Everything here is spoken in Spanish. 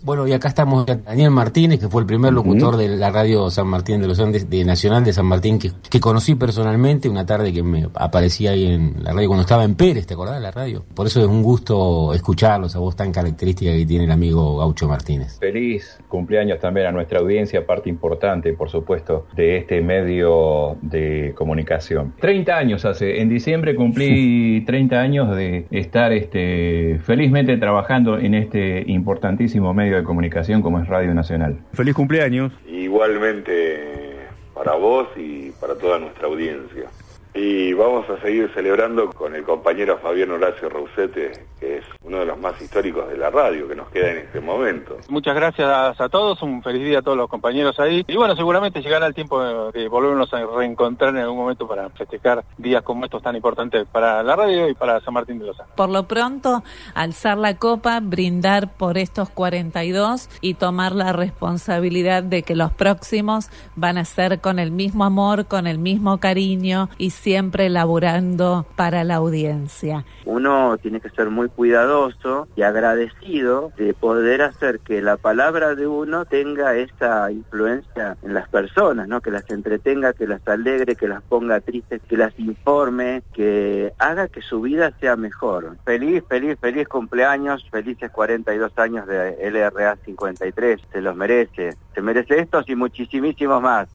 Bueno, y acá estamos Daniel Martínez, que fue el primer locutor de la radio San Martín de los Andes, de Nacional de San Martín, que conocí personalmente una tarde que me aparecía ahí en la radio cuando estaba en Pérez, ¿te acordás de la radio? Por eso es un gusto escucharlo, esa voz tan característica que tiene el amigo Gaucho Martínez. Feliz cumpleaños también a nuestra audiencia, parte importante, por supuesto, de este medio de comunicación. 30 años hace, en diciembre cumplí 30 años de estar felizmente trabajando en este importantísimo medio de comunicación como es Radio Nacional. ¡Feliz cumpleaños! Igualmente para vos y para toda nuestra audiencia. Y vamos a seguir celebrando con el compañero Fabián Horacio Rousete, que es uno de los más históricos de la radio que nos queda en este momento. Muchas gracias a todos, un feliz día a todos los compañeros ahí. Y bueno, seguramente llegará el tiempo de volvernos a reencontrar en algún momento para festejar días como estos tan importantes para la radio y para San Martín de los Andes. Por lo pronto, alzar la copa, brindar por estos 42 y tomar la responsabilidad de que los próximos van a ser con el mismo amor, con el mismo cariño y siempre laburando para la audiencia. Uno tiene que ser muy cuidadoso y agradecido de poder hacer que la palabra de uno tenga esa influencia en las personas, ¿no? Que las entretenga, que las alegre, que las ponga tristes, que las informe, que haga que su vida sea mejor. Feliz cumpleaños, felices 42 años de LRA 53, se los merece, se merece estos y muchísimos más.